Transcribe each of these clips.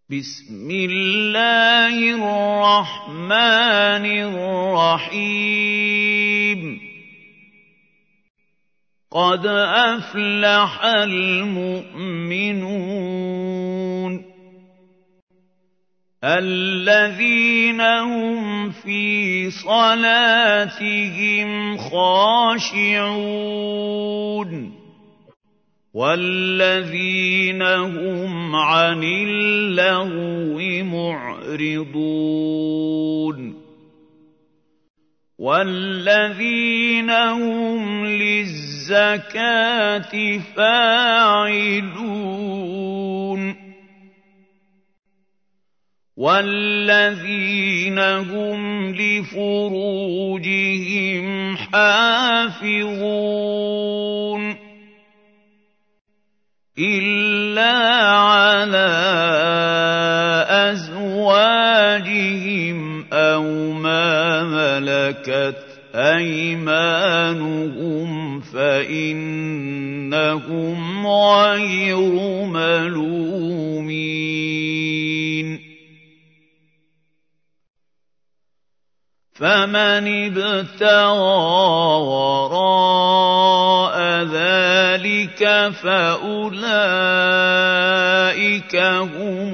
بسم الله الرحمن الرحيم قد أفلح المؤمنون الذين هم في صلاتهم خاشعون والذين هم عن اللغو معرضون والذين هم للزكاة فاعلون والذين هم لفروجهم حافظون إلا على أزواجهم أو ما ملكت أيمانهم فإنهم غير ملومين فمن ابتغى وراء ذلك فأولئك هم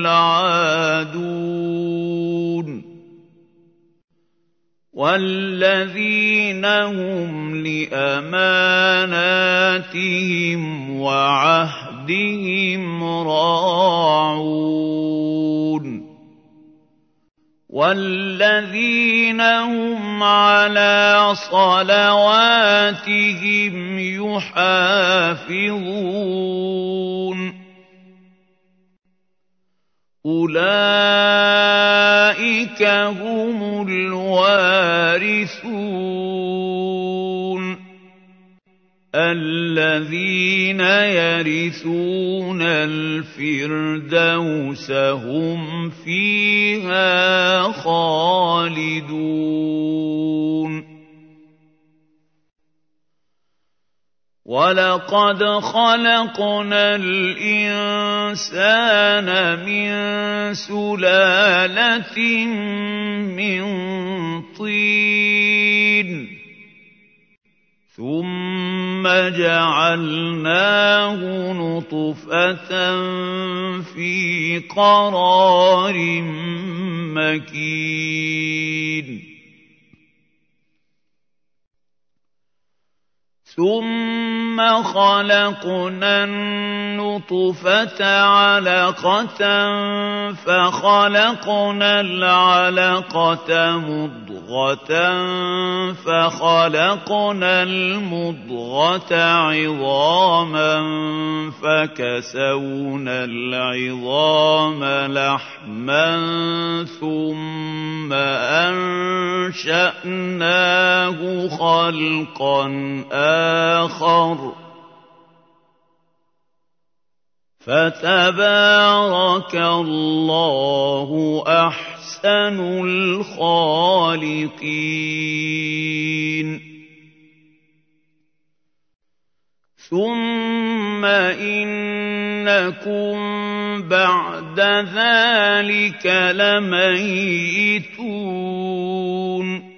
العادون والذين هم لأماناتهم وعهدهم راعون والذين هم على صلواتهم يحافظون أولئك هم الوارثون الذين يرثون الفردوس هم فيها خالدون ولقد خلقنا الإنسان من سلالة من طين ثم جعلناه نطفة في قرار مكين ثم خلقنا النطفة علقة فخلقنا العلقة مضغة فخلقنا المضغة عظاما فكسونا العظام لحما ثم أنشأناه خلقا آخر فتبارك الله أحسن الخالقين ثم إنكم بعد ذلك لميتون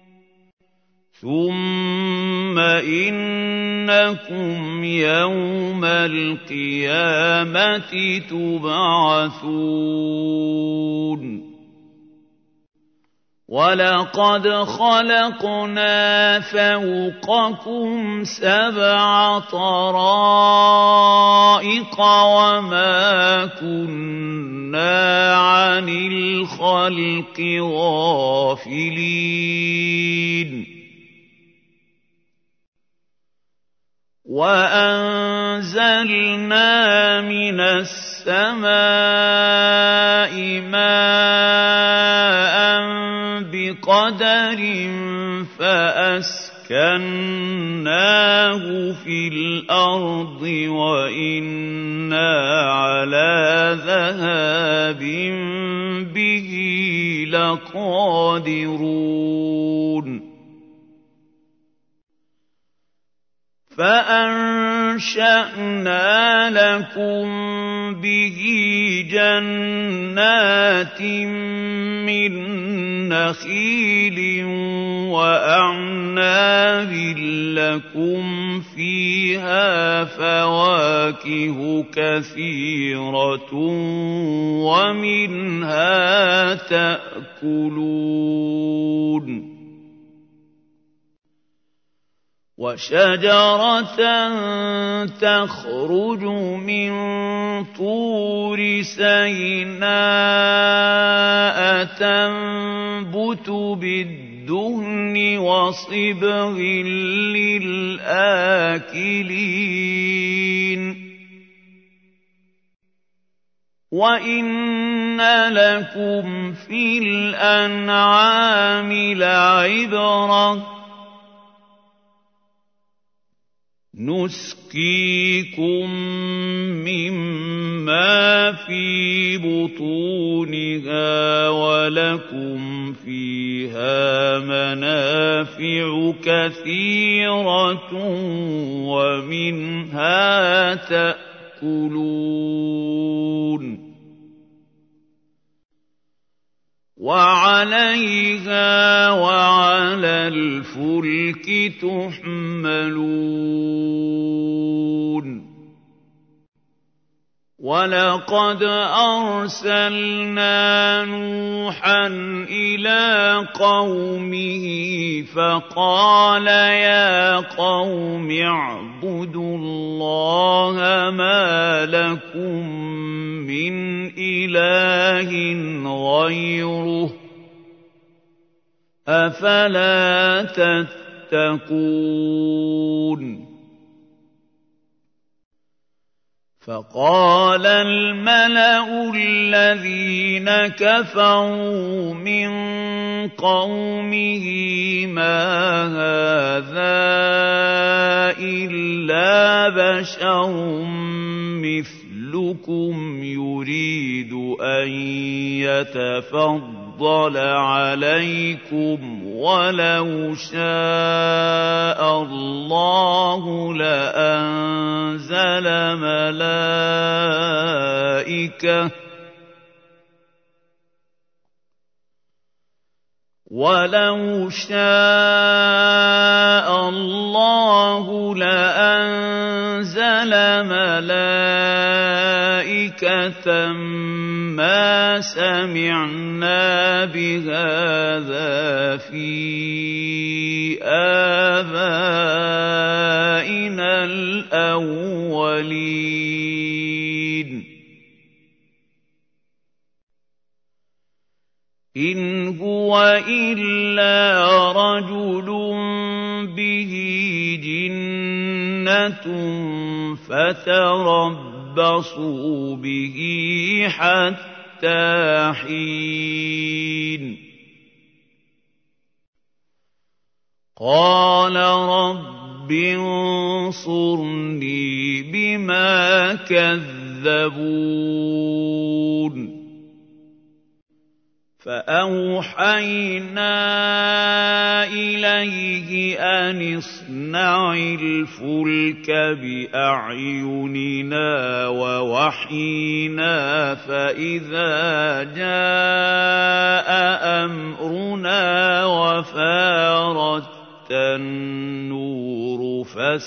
ثم إنكم يوم القيامة تبعثون ولقد خلقنا فوقكم 7 طرائق وما كنا عن الخلق غافلين وأنزلنا من السماء ماء بقدر فأسكناه في الأرض وإنا على ذهاب به لقادرون فأنشأنا لكم به جنات من نخيل وأعناب لكم فيها فواكه كثيرة ومنها تأكلون وشجرة تخرج من طور سيناء تنبت بالدهن وصبغ للآكلين وَإِنَّ لَكُمْ فِي الْأَنْعَامِ لَعِبْرَةً نسقيكم مما في بطونها ولكم فيها منافع كثيرة ومنها تأكلون وعليها وعلى الفلك تحملون ولقد أرسلنا نوحا إلى قومه فقال يا قوم اعبدوا الله ما لكم من إله غيره أفلا تتقون فقال الملأ الذين كفروا من قومه ما هذا إلا بشر مثلكم يريد أن يتفضل عليكم ولو شاء الله لأنزل ملائكة ولو شاء الله لأنزل ملائكة ما سمعنا بهذا في آبائنا الأولين إن هو إلا رجل به جنة فتربصوا به حتى حين قال رب انصرني بما كذبون فأوحينا إليه أن اصنع الفلك بأعيننا ووحينا فإذا جاء أمرنا وفارت النور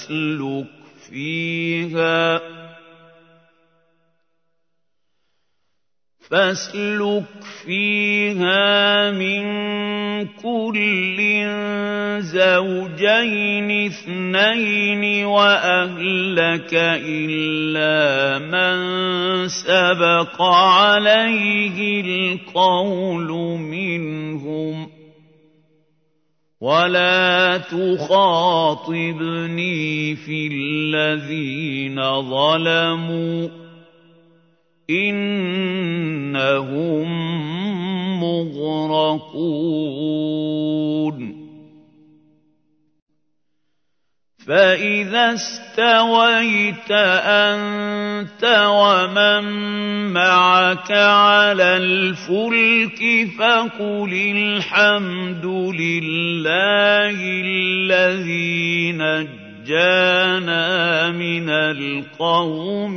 فاسلك فيها من كل زوجين اثنين وأهلك إلا من سبق عليه القول منهم ولا تخاطبني في الذين ظلموا إنهم مغرقون فإذا استويت أنت ومن معك على الفلك فقل الحمد لله الذي نجانا نجانا من القوم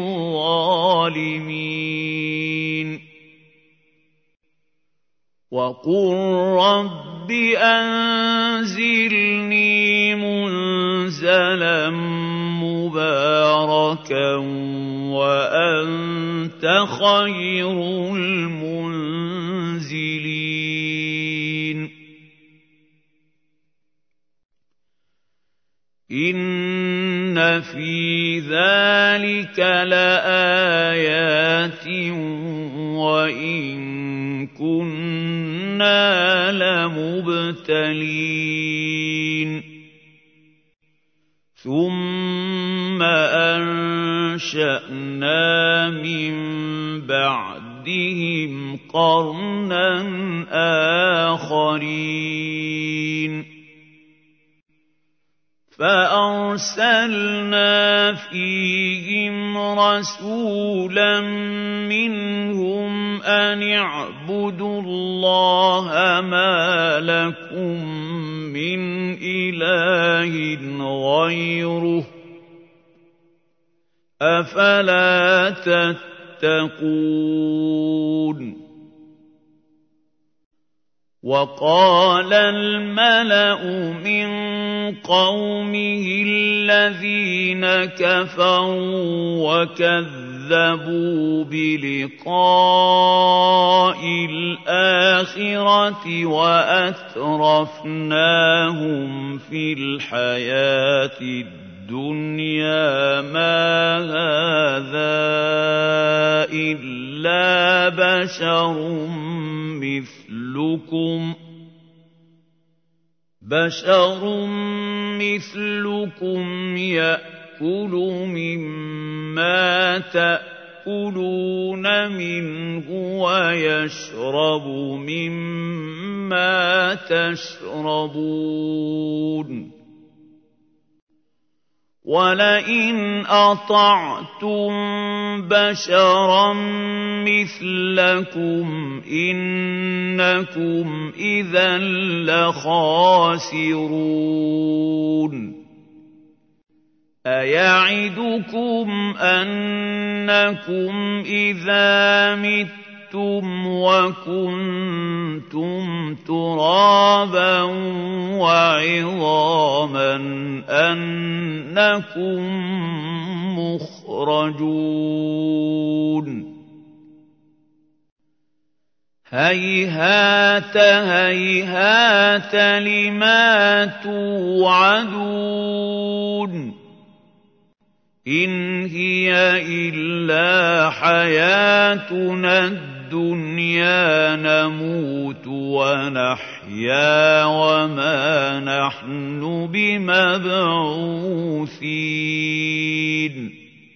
الظالمين وقل رب أنزلني منزلا مباركا وأنت خير المنزلين إن في ذلك لآيات وإن كنا لمبتلين ثم أنشأنا من بعدهم قرنا آخرين فأرسلنا فيهم رسولا منهم أن اعبدوا الله ما لكم من إله غيره أفلا تتقون وقال الملأ من قومه الذين كفروا وكذبوا بلقاء الآخرة وأترفناهم في الحياة الدنيا ما هذا إلا بشر مثلكم يأكل مما تأكلون منه ويشرب مما تشربون ولئن أطعتم بشرا مثلكم إنكم إذا لخاسرون أيعدكم أنكم إذا متم وكنتم ترابا وعظاما أنكم مخرجون هيهات هيهات لما توعدون إن هي إلا حياتنا الدنيا نموت ونحيا وما نحن بمبعوثين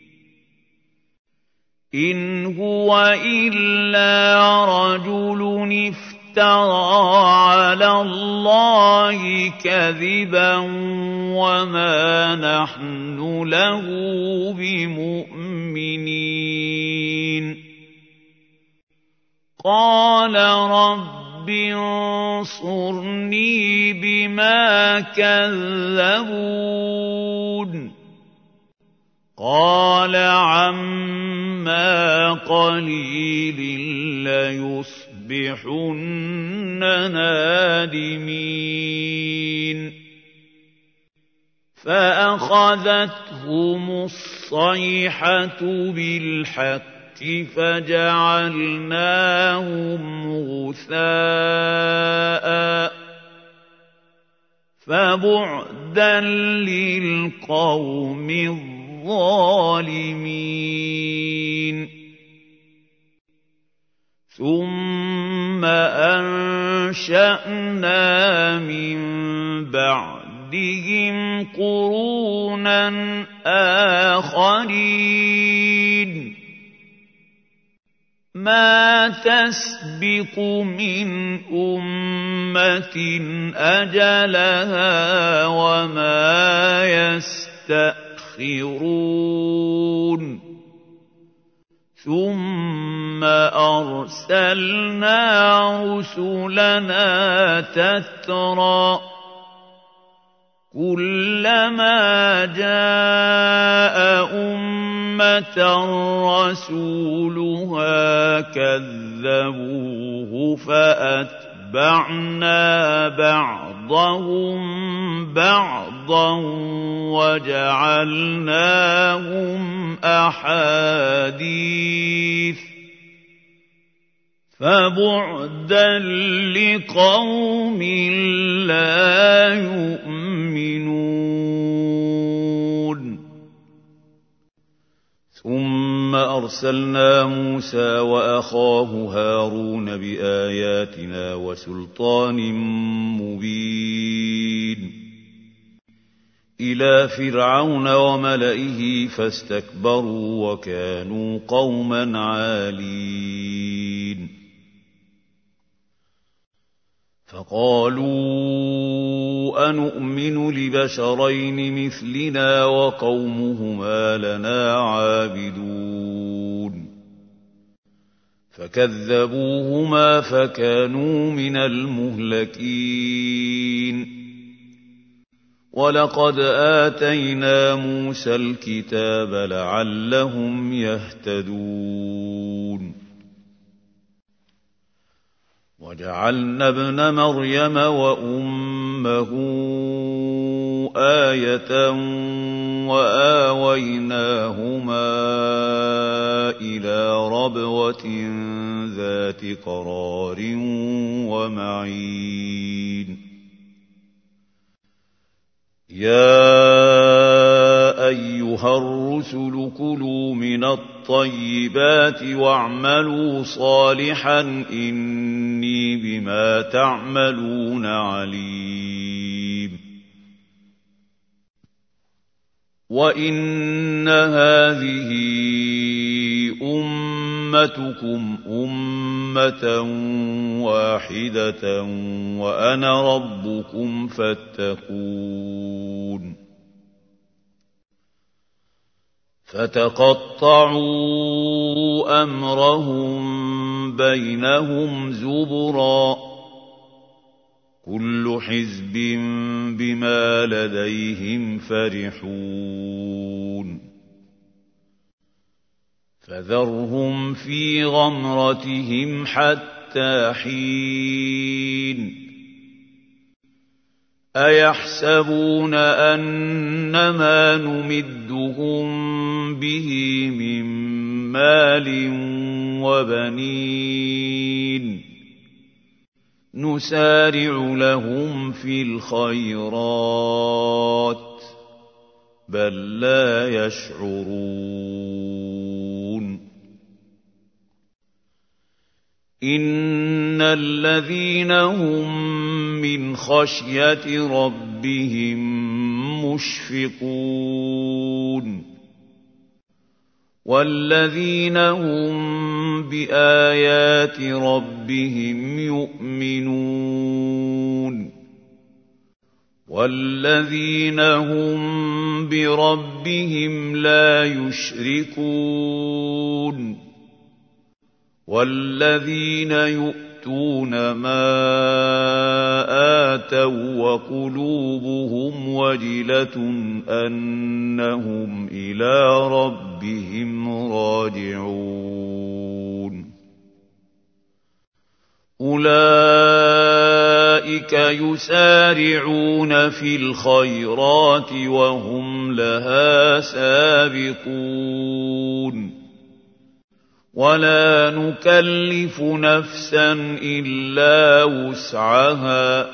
إن هو إلا رجل افترى على الله كذبا وما نحن له بمؤمنين قال رب انصرني بما كذبون قال عما قليل ليصبحن نادمين فأخذتهم الصيحة بالحق فجعلناهم غثاء فبعدا للقوم الظالمين ثم أنشأنا من بعدهم قرونا آخرين ما تسبق من أمة أجلها وما يستأخرون ثم أرسلنا رسلنا تترى كلما جاء أمة رسولها كذبوه فأتبعنا بعضهم بعضا وجعلناهم أحاديث فبعدا لقوم لا يؤمنون ثم أرسلنا موسى وأخاه هارون بآياتنا وسلطان مبين إلى فرعون وملئه فاستكبروا وكانوا قوما عالين فقالوا أنؤمن لبشرين مثلنا وقومهما لنا عابدون فكذبوهما فكانوا من المهلكين ولقد آتينا موسى الكتاب لعلهم يهتدون وجعلنا ابن مريم وأمه آية وآويناهما إلى ربوة ذات قرار ومعين يا أيها الرسل كلوا من الطيبات واعملوا صالحا إني بما تعملون عليم وإن هذه أمتكم أمة واحدة وأنا ربكم فاتقون فتقطعوا أمرهم بينهم زبرا كل حزب بما لديهم فرحون فذرهم في غمرتهم حتى حين أيحسبون أنما نمدهم به من مال وبنين نسارع لهم في الخيرات بل لا يشعرون إن الذين هم من خشية ربهم مشفقون والذين هم بآيات ربهم يؤمنون والذين هم بربهم لا يشركون والذين يؤتون ما آتوا وقلوبهم وجلة أنهم إلى ربهم راجعون أولئك يسارعون في الخيرات وهم لها سابقون ولا نكلف نفسا إلا وسعها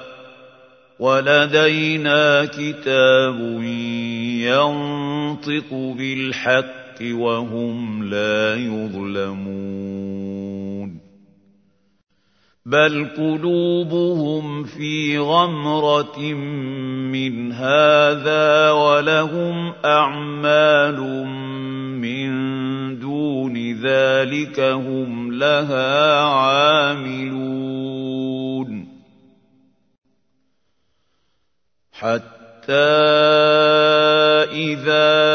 ولدينا كتاب ينطق بالحق وهم لا يظلمون بل قلوبهم في غمرة من هذا ولهم أعمال من دون ذلك هم لها عاملون حتى إذا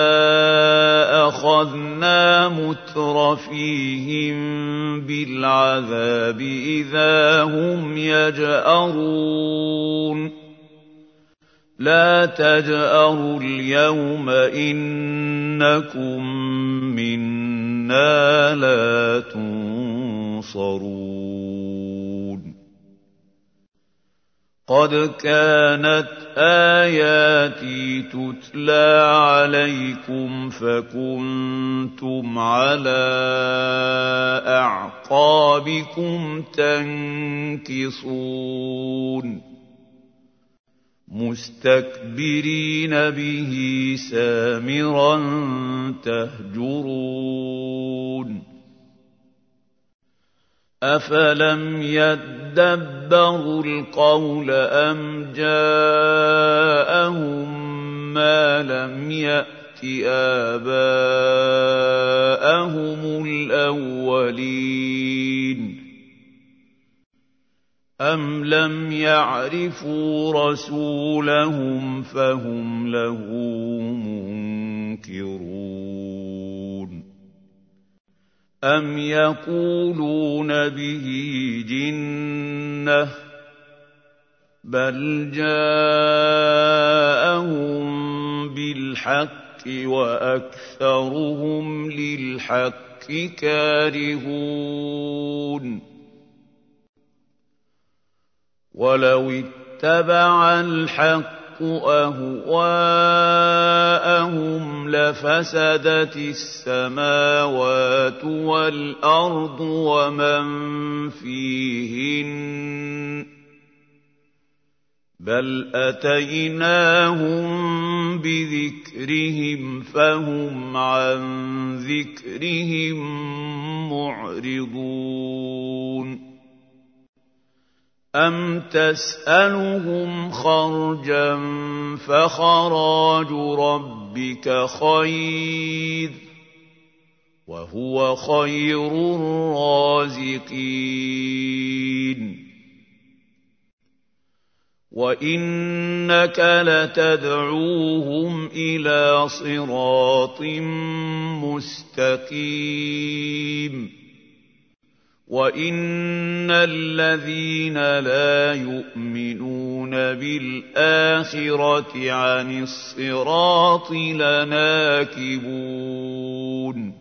أخذنا مترفيهم بالعذاب إذا هم يجأرون لا تجأروا اليوم إنكم منا لا تنصرون قد كانت آياتي تتلى عليكم فكنتم على أعقابكم تنكصون مستكبرين به سامرا تهجرون أفلم يدبروا القول أم جاءهم ما لم يأت آباءهم الأولين أم لم يعرفوا رسولهم فهم له منكرون أم يقولون به جنة بل جاءهم بالحق وأكثرهم للحق كارهون ولو اتبع الحق أهواءهم لفسدت السماوات والأرض ومن فيهن بل أتيناهم بذكرهم فهم عن ذكرهم معرضون أم تسألهم خرجا فخراج ربك خير وهو خير الرازقين وإنك لتدعوهم إلى صراط مستقيم وَإِنَّ الَّذِينَ لَا يُؤْمِنُونَ بِالْآخِرَةِ عَنِ الصِّرَاطِ لَنَاكِبُونَ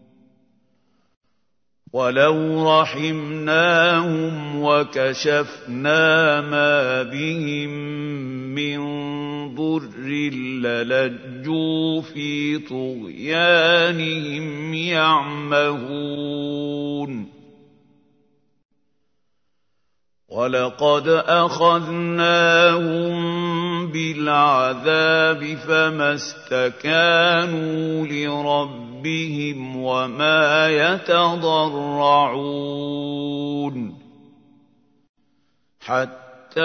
وَلَوْ رَحِمْنَاهُمْ وَكَشَفْنَا مَا بِهِم مِّن ضُرٍّ لَّلَجُّوا فِي طُغْيَانِهِمْ يَعْمَهُونَ وَلَقَدْ أَخَذْنَاهُم بِالْعَذَابِ فَمَا اسْتَكَانُوا لِرَبِّهِمْ وَمَا يَتَضَرَّعُونَ حَتَّىٰ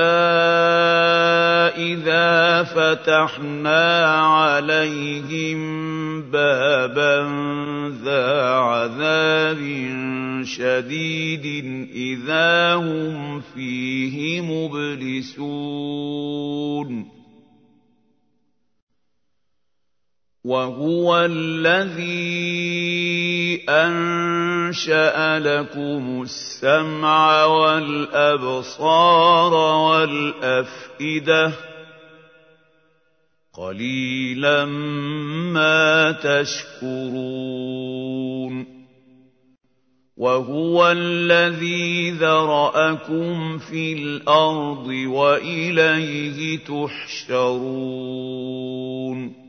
إِذَا فَتَحْنَا عَلَيْهِم بَابًا ذَا عَذَابٍ شَدِيدٍ إِذَا هُمْ فِيهِ مُبْلِسُونَ وَهُوَ الَّذِي أَنشَأَ لَكُمُ السَّمْعَ وَالْأَبْصَارَ وَالْأَفْئِدَةَ قَلِيلًا مَا تَشْكُرُونَ وَهُوَ الَّذِي ذَرَأَكُمْ فِي الْأَرْضِ وَإِلَيْهِ تُحْشَرُونَ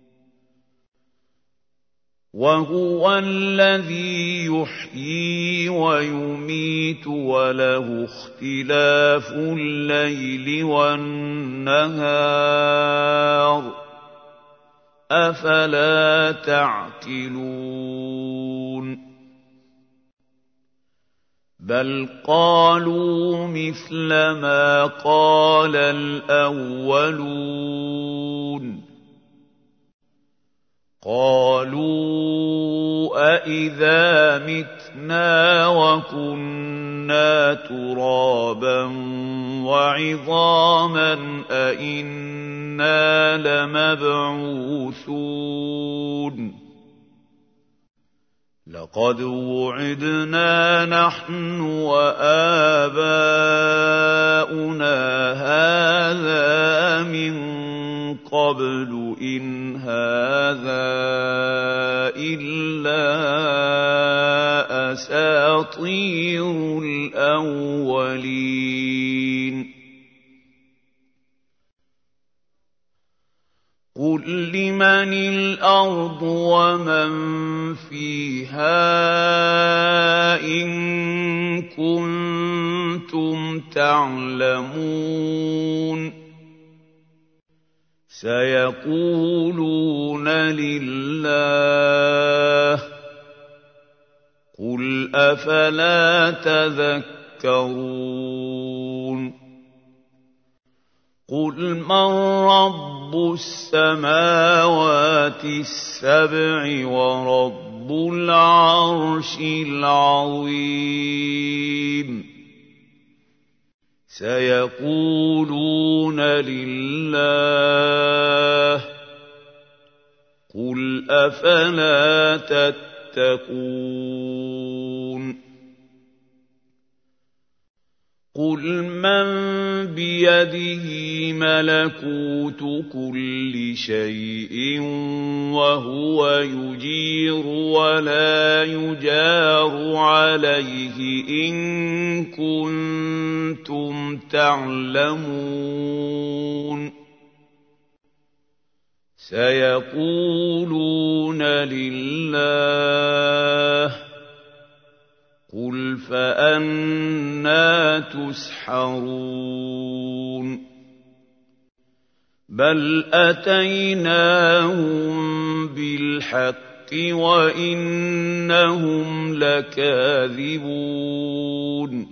وَهُوَ الَّذِي يُحْيِي وَيُمِيتُ وَلَهُ اخْتِلَافُ اللَّيْلِ وَالنَّهَارِ أَفَلَا تَعْقِلُونَ بَلْ قَالُوا مِثْلَ مَا قَالَ الْأَوَّلُونَ قَالُوا أَإِذَا مِتْنَا وَكُنَّا تُرَابًا وَعِظَامًا أَإِنَّا لَمَبْعُوثُونَ لَقَدْ وُعِدْنَا نَحْنُ وَآبَاؤُنَا هَٰذَا مِن قَبْلُ إِنْ هَٰذَا إِلَّا أَسَاطِيرُ الْأَوَّلِينَ قُل لِّمَنِ الْأَرْضُ وَمَن فِيهَا إِن كُنتُمْ تَعْلَمُونَ سَيَقُولُونَ لِلَّهِ قُلْ أَفَلَا تَذَكَّرُونَ قُلْ مَن رَّبُّ السَّمَاوَاتِ السَّبْعِ وَرَبُّ الْعَرْشِ الْعَظِيمِ سَيَقُولُونَ لِلَّهِ قُلْ أَفَلَا تَتَّقُونَ قُلْ مَن بِيَدِهِ مَلَكُوتُ كُلِّ شَيْءٍ وَهُوَ يُجِيرُ وَلَا يُجَارُ عَلَيْهِ إِن كُنتُمْ تَعْلَمُونَ سَيَقُولُونَ لِلَّهِ قُلْ فَأَنَّىٰ تُسْحَرُونَ بَلْ أَتَيْنَاهُم بِالْحَقِّ وَإِنَّهُمْ لَكَاذِبُونَ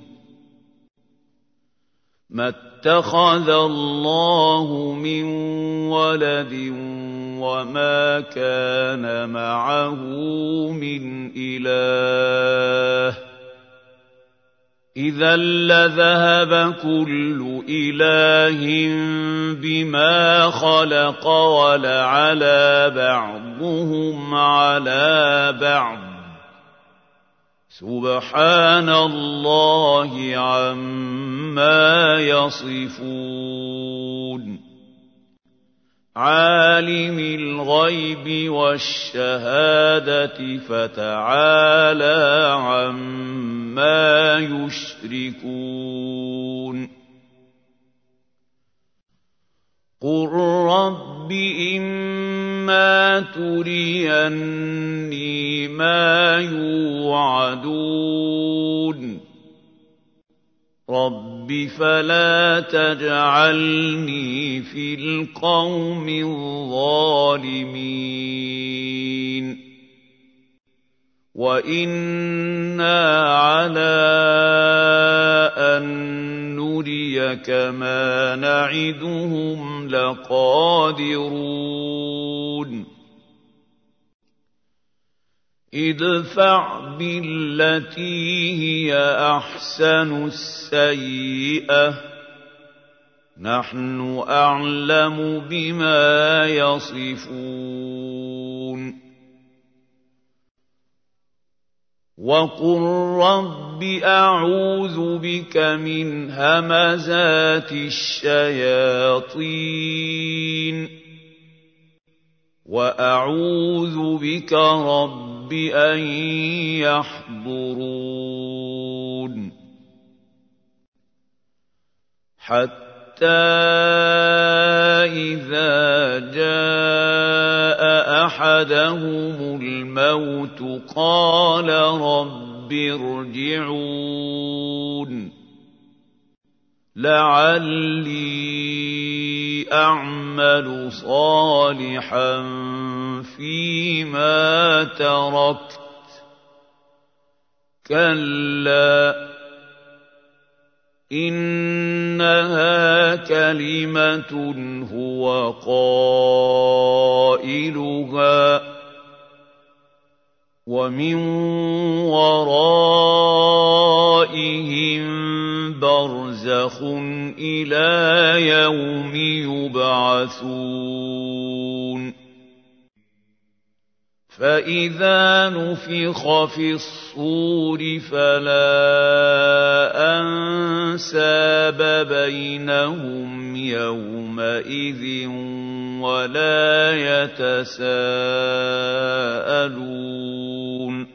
مَا اتَّخَذَ اللَّهُ مِن وَلَدٍ وَمَا كَانَ مَعَهُ مِنْ إِلَٰهٍ إِذًا لَّذَهَبَ كُلُّ إِلَٰهٍ بِمَا خَلَقَ وَلَعَلَا بَعْضُهُمْ عَلَىٰ بَعْضٍ سُبْحَانَ اللَّهِ عَمَّا يَصِفُونَ عَالِمِ الْغَيْبِ وَالشَّهَادَةِ فَتَعَالَىٰ عَمَّا يُشْرِكُونَ قُل رَّبِّ إِمَّا تُرِيَنِّي مَا يُوعَدُونَ رَبِّ فَلَا تَجْعَلْنِي فِي الْقَوْمِ الظَّالِمِينَ وَإِنَّا عَلَىٰ أَن نُّرِيَكَ مَا نَعِدُهُمْ لَقَادِرُونَ ادْفَعْ بِالَّتِي هِيَ أَحْسَنُ السَّيِّئَةَ نَحْنُ أَعْلَمُ بِمَا يَصِفُونَ وَقُل رَّبِّ أَعُوذُ بِكَ مِنْ هَمَزَاتِ الشَّيَاطِينِ وَأَعُوذُ بِكَ رَبِّ أَن يَحْضُرُونِ حَتَّىٰ إِذَا جَاءَ أَحَدَهُمُ الْمَوْتُ قَالَ رَبِّ ارْجِعُونِ لَعَلِّي أَعْمَلُ صَالِحًا فِيمَا تَرَكْتُ كَلَّا إِنَّهَا كَلِمَةٌ هُوَ قَائِلُهَا وَمِن وَرَائِهِم بَرْزَخٌ إِلَىٰ يَوْمِ يُبْعَثُونَ فَإِذَا نُفِخَ فِي الصُّورِ فَلَا أَنسَابَ بَيْنَهُمْ يَوْمَئِذٍ ولا يتساءلون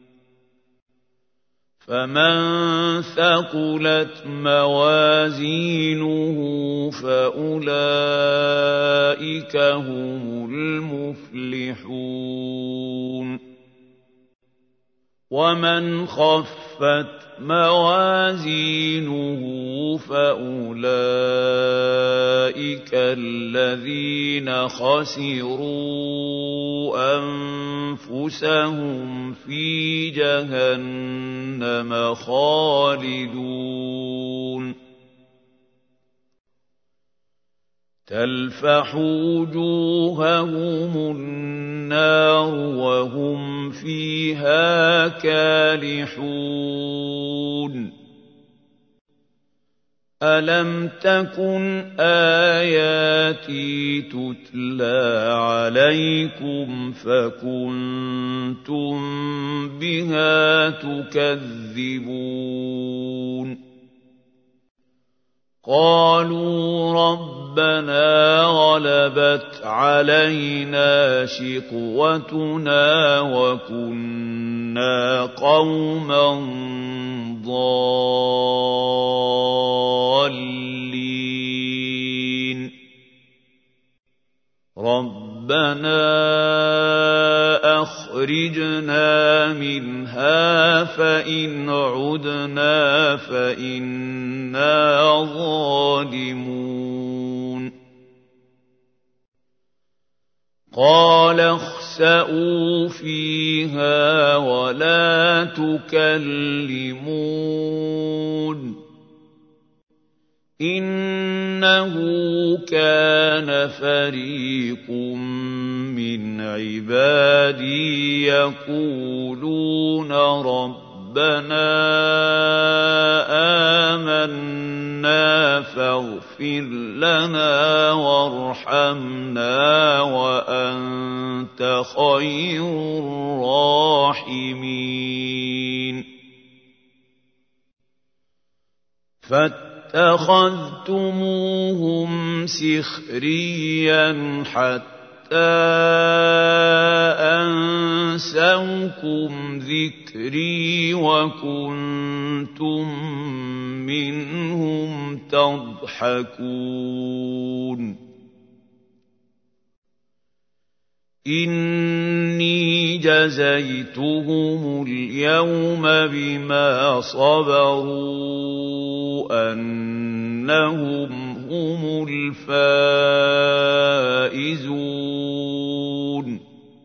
فمن ثقلت موازينه فأولئك هم المفلحون ومن خفت موازينه فأولئك الذين خسروا أنفسهم في جهنم خالدون تلفح وجوههم النار وهم فيها كالحون ألم تكن آياتي تتلى عليكم فكنتم بها تكذبون قالوا ربنا غلبت علينا شقوتنا وكنا قوما ضالين ربنا أخرجنا منها فإن عدنا فإنا ظالمون قال اخسئوا فيها ولا تكلمون إنه كان فريق من عبادي يقولون ربنا آمنا فاغفر لنا وارحمنا وأنت خير الراحمين فاتخذتموهم سخريا حتى أنسوكم ذكري وكنتم منهم تضحكون إني جزيتهم اليوم بما صبروا أنهم هم الفائزون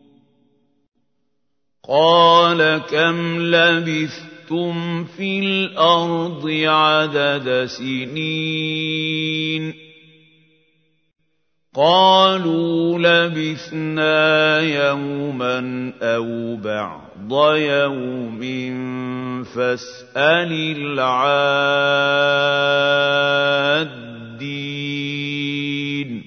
قال كم لبثتم في الأرض عدد سنين قالوا لبثنا يوما أو بعض يوم فاسأل العادين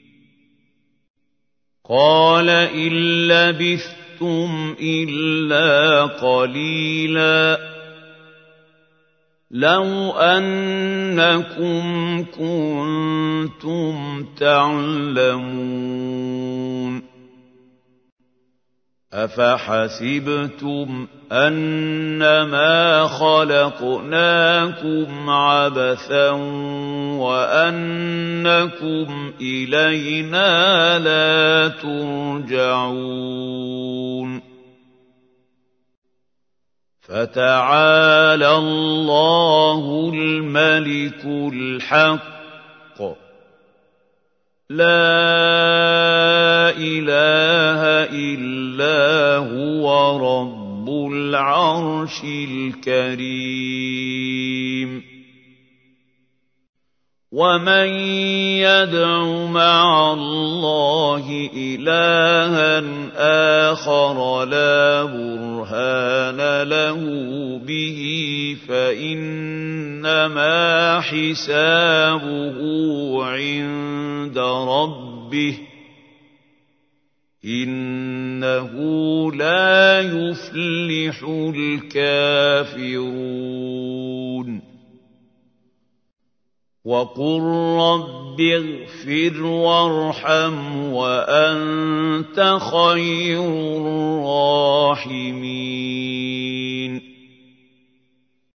قال إن لبثتم إلا قليلا لو أنكم كنتم تعلمون أفحسبتم أنما خلقناكم عبثا وأنكم إلينا لا ترجعون فتعالى الله الملك الحق لا إله إلا هو رب العرش الكريم ومن يدع مع الله إلها آخر لا برهان له به فإنما حسابه عند ربه إنه لا يفلح الكافرون وقل رب اغفر وارحم وأنت خير الراحمين